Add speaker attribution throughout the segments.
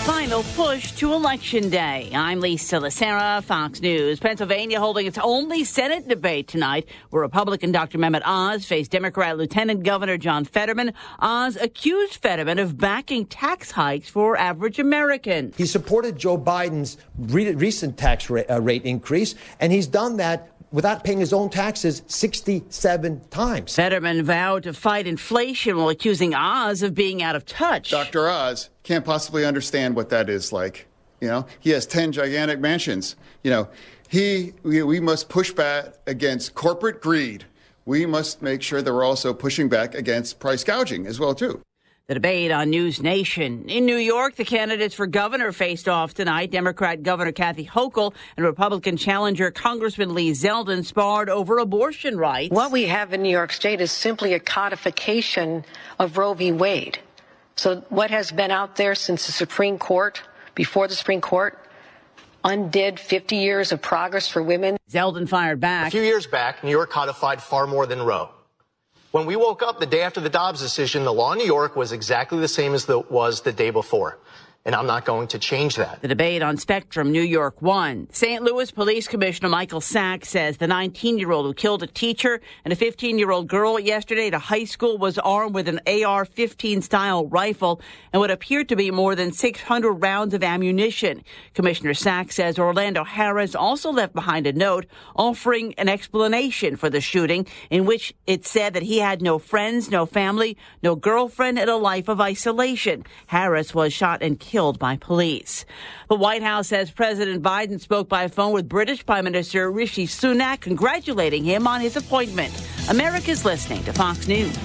Speaker 1: Final push to Election Day. I'm Lisa Lacera, Fox News. Pennsylvania holding its only Senate debate tonight, where Republican Dr. Mehmet Oz faced Democrat Lieutenant Governor John Fetterman. Oz accused Fetterman of backing tax hikes for average Americans.
Speaker 2: He supported Joe Biden's recent tax rate increase, and he's done that without paying his own taxes 67 times.
Speaker 1: Fetterman vowed to fight inflation while accusing Oz of being out of touch.
Speaker 3: Dr. Oz can't possibly understand what that is like. You know, he has 10 gigantic mansions. You know, we must push back against corporate greed. We must make sure that we're also pushing back against price gouging as well, too.
Speaker 1: The debate on News Nation. In New York, the candidates for governor faced off tonight. Democrat Governor Kathy Hochul and Republican challenger Congressman Lee Zeldin sparred over abortion rights.
Speaker 4: What we have in New York State is simply a codification of Roe v. Wade. So what has been out there since the Supreme Court, before the Supreme Court, undid 50 years of progress for women.
Speaker 1: Zeldin fired back.
Speaker 5: A few years back, New York codified far more than Roe. When we woke up the day after the Dobbs decision, the law in New York was exactly the same as it was the day before. And I'm not going to change that.
Speaker 1: The debate on Spectrum, New York won. St. Louis Police Commissioner Michael Sachs says the 19-year-old who killed a teacher and a 15-year-old girl yesterday at a high school was armed with an AR-15-style rifle and what appeared to be more than 600 rounds of ammunition. Commissioner Sachs says Orlando Harris also left behind a note offering an explanation for the shooting in which it said that he had no friends, no family, no girlfriend, and a life of isolation. Harris was shot and killed by police. The White House says President Biden spoke by phone with British Prime Minister Rishi Sunak, congratulating him on his appointment. America's listening to Fox News.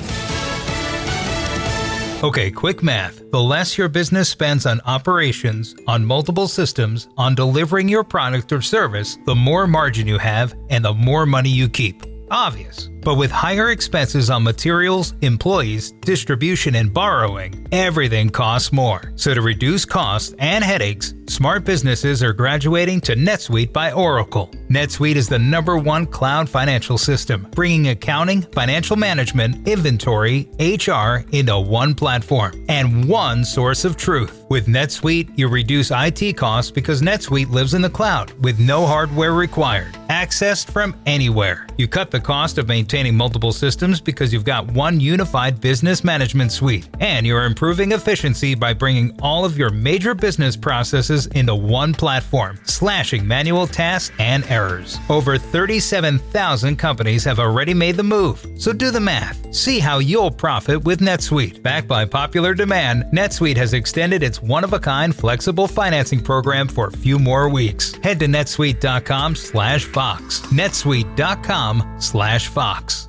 Speaker 6: Okay, quick math. The less your business spends on operations, on multiple systems, on delivering your product or service, the more margin you have and the more money you keep. Obvious. But with higher expenses on materials, employees, distribution, and borrowing, everything costs more. So to reduce costs and headaches, smart businesses are graduating to NetSuite by Oracle. NetSuite is the #1 cloud financial system, bringing accounting, financial management, inventory, HR into one platform and one source of truth. With NetSuite, you reduce IT costs because NetSuite lives in the cloud with no hardware required. Accessed from anywhere. You cut the cost of maintaining multiple systems because you've got one unified business management suite. And you're improving efficiency by bringing all of your major business processes into one platform, slashing manual tasks and errors. Over 37,000 companies have already made the move. So do the math. See how you'll profit with NetSuite. Backed by popular demand, NetSuite has extended its one-of-a-kind flexible financing program for a few more weeks. Head to netsuite.com/Fox. netsuite.com/Fox.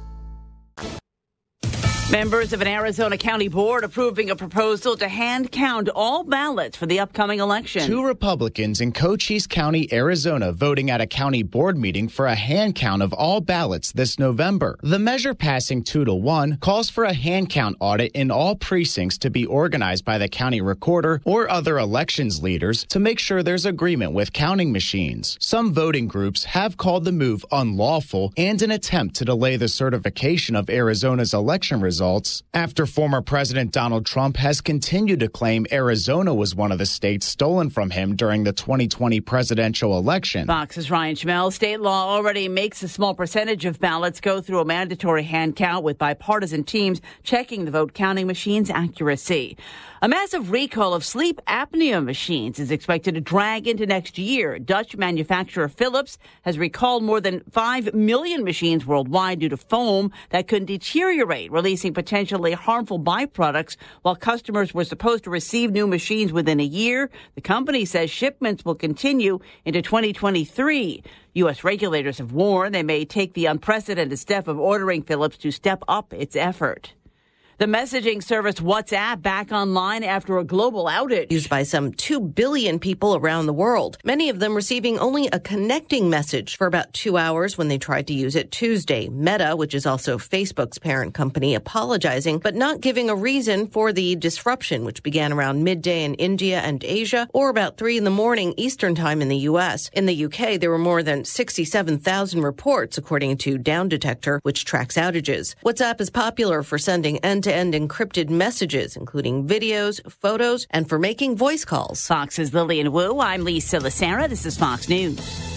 Speaker 1: Members of an Arizona county board approving a proposal to hand count all ballots for the upcoming election.
Speaker 7: 2 Republicans in Cochise County, Arizona, voting at a county board meeting for a hand count of all ballots this November. The measure, passing 2-1, calls for a hand count audit in all precincts to be organized by the county recorder or other elections leaders to make sure there's agreement with counting machines. Some voting groups have called the move unlawful and an attempt to delay the certification of Arizona's election results after former President Donald Trump has continued to claim Arizona was one of the states stolen from him during the 2020 presidential election.
Speaker 1: Fox's Ryan Schmel. State law already makes a small percentage of ballots go through a mandatory hand count with bipartisan teams checking the vote counting machine's accuracy. A massive recall of sleep apnea machines is expected to drag into next year. Dutch manufacturer Philips has recalled more than 5 million machines worldwide due to foam that could deteriorate, releasing potentially harmful byproducts. While customers were supposed to receive new machines within a year, the company says shipments will continue into 2023. U.S. regulators have warned they may take the unprecedented step of ordering Philips to step up its effort. The messaging service WhatsApp back online after a global outage.
Speaker 8: Used by some 2 billion people around the world, many of them receiving only a connecting message for about 2 hours when they tried to use it Tuesday. Meta, which is also Facebook's parent company, apologizing, but not giving a reason for the disruption, which began around midday in India and Asia, or about 3 a.m. Eastern time in the U.S. In the U.K., there were more than 67,000 reports, according to Down Detector, which tracks outages. WhatsApp is popular for sending end-to-end end-to-end encrypted messages, including videos, photos, and for making voice calls.
Speaker 1: Fox's Lillian Wu. I'm Lisa Lacera. This is Fox News.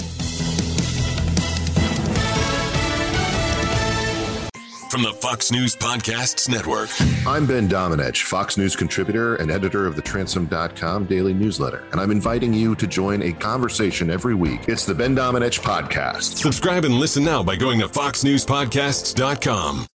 Speaker 9: From the Fox News Podcasts Network.
Speaker 10: I'm Ben Domenech, Fox News contributor and editor of the Transom.com daily newsletter, and I'm inviting you to join a conversation every week. It's the Ben Domenech Podcast.
Speaker 9: Subscribe and listen now by going to foxnewspodcasts.com.